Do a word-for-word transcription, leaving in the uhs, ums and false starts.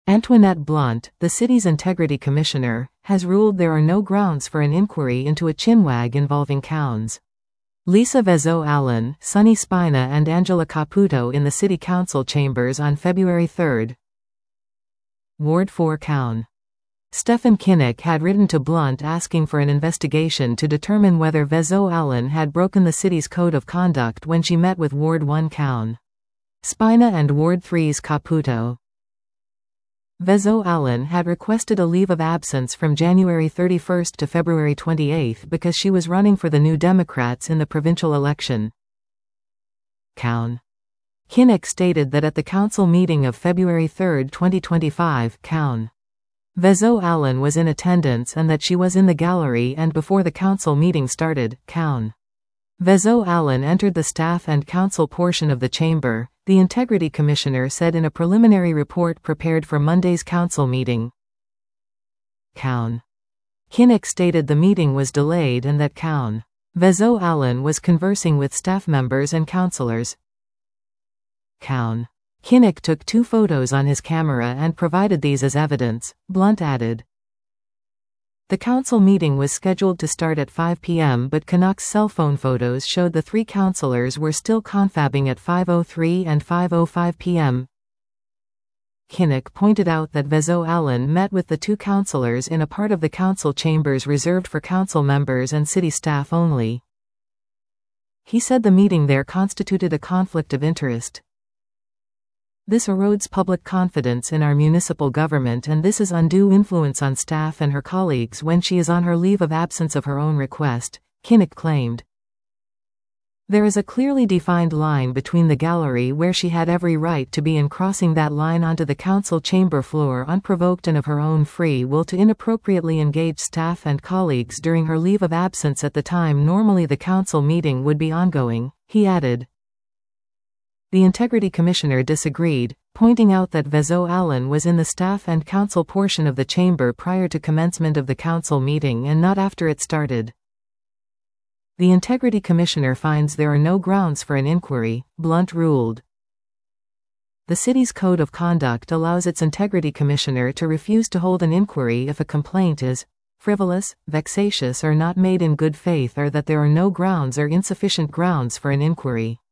Antoinette Blunt, the city's integrity commissioner, has ruled there are no grounds for an inquiry into a chinwag involving Cowns. Lisa Vezzo-Allen, Sonny Spina and Angela Caputo in the city council chambers on February third. Ward four Cown. Stephen Kinnock had written to Blunt asking for an investigation to determine whether Vezzo-Allen had broken the city's code of conduct when she met with Ward one Cown. Spina and Ward three's Caputo. Vezzo-Allen had requested a leave of absence from January thirty-first to February twenty-eighth because she was running for the New Democrats in the provincial election. Cown. Kinnock stated that at the council meeting of February third, twenty twenty-five, Cown. Vezzo-Allen was in attendance and that she was in the gallery and before the council meeting started, Cown. Vezzo-Allen entered the staff and council portion of the chamber, the Integrity Commissioner said in a preliminary report prepared for Monday's council meeting. Cown. Kinnock stated the meeting was delayed and that Cown. Vezzo-Allen was conversing with staff members and councillors. Cown. Kinnock took two photos on his camera and provided these as evidence, Blunt added. The council meeting was scheduled to start at five p m but Kinnock's cell phone photos showed the three councillors were still confabbing at five oh three and five oh five p m Kinnock pointed out that Vezzo-Allen met with the two councillors in a part of the council chambers reserved for council members and city staff only. He said the meeting there constituted a conflict of interest. This erodes public confidence in our municipal government and this is undue influence on staff and her colleagues when she is on her leave of absence of her own request, Kinnock claimed. There is a clearly defined line between the gallery where she had every right to be and crossing that line onto the council chamber floor unprovoked and of her own free will to inappropriately engage staff and colleagues during her leave of absence at the time normally the council meeting would be ongoing, he added. The Integrity Commissioner disagreed, pointing out that Vezzo-Allen was in the staff and council portion of the chamber prior to commencement of the council meeting and not after it started. The Integrity Commissioner finds there are no grounds for an inquiry, Blunt ruled. The city's code of conduct allows its Integrity Commissioner to refuse to hold an inquiry if a complaint is frivolous, vexatious or not made in good faith or that there are no grounds or insufficient grounds for an inquiry.